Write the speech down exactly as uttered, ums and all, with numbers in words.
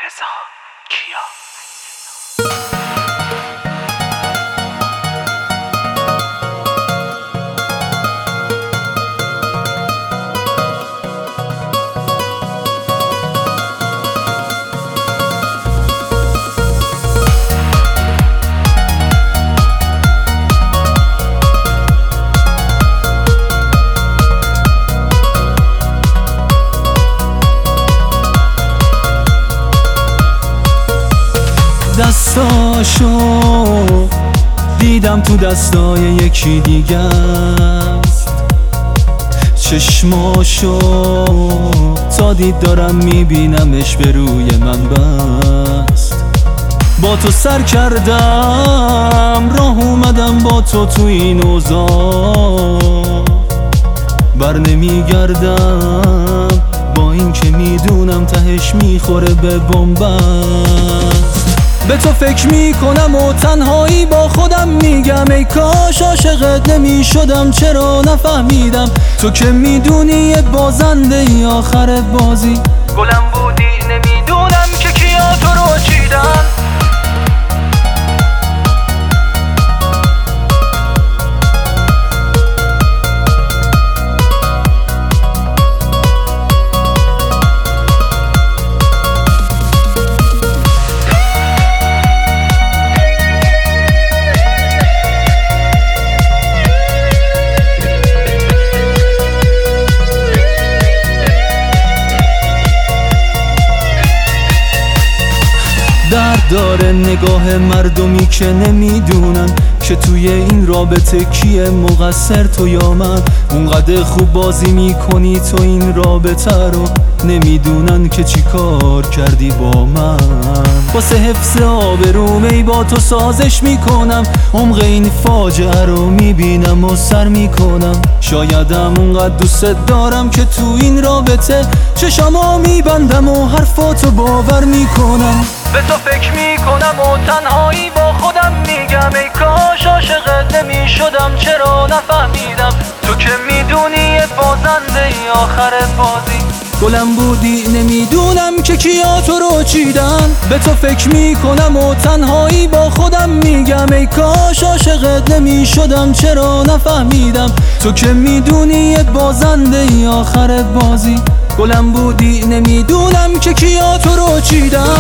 رضا کیا. دستاشو دیدم تو دستای یکی دیگه است، چشماشو تا دید دارم میبینمش به روی من بست. با تو سر کردم راه اومدم با تو تو این اوضاع، بر نمیگردم با این که میدونم تهش میخوره به بنبست. به تو فکر میکنم و تنهایی با خودم میگم ای کاش عاشقت نمیشدم، چرا نفهمیدم تو که میدونی یه بازنده ای آخر بازی. گلم بودی نمیدونم که کیا تو رو چیدن. درد داره نگاه مردمی که نمیدونن که توی این رابطه کیه مقصر، تو یا من. اونقدر خوب بازی میکنی تو این رابطه رو، نمیدونن که چی کار کردی با من. واسه حفظ آبروم ای با تو سازش میکنم، عمق این فاجعه رو میبینم و سر میکنم. شایدم اونقدر دوست دارم که تو این رابطه چشامو میبندم و حرفاتو باور میکنم. به تو فکر میکنم و تنهایی با خودم میگم ای کاش عاشقت نمیشدم، چرا نفهمیدم تو که میدونی یه بازنده ای آخر بازی. گلم بودی نمیدونم که کیا تو رو چیدن. به تو فکر میکنم و تنهایی با خودم میگم ای کاش عاشقت نمیشدم، چرا نفهمیدم تو که میدونی یه بازنده ای آخر بازی. گلم بودی نمیدونم که کیا تو رو چیدن.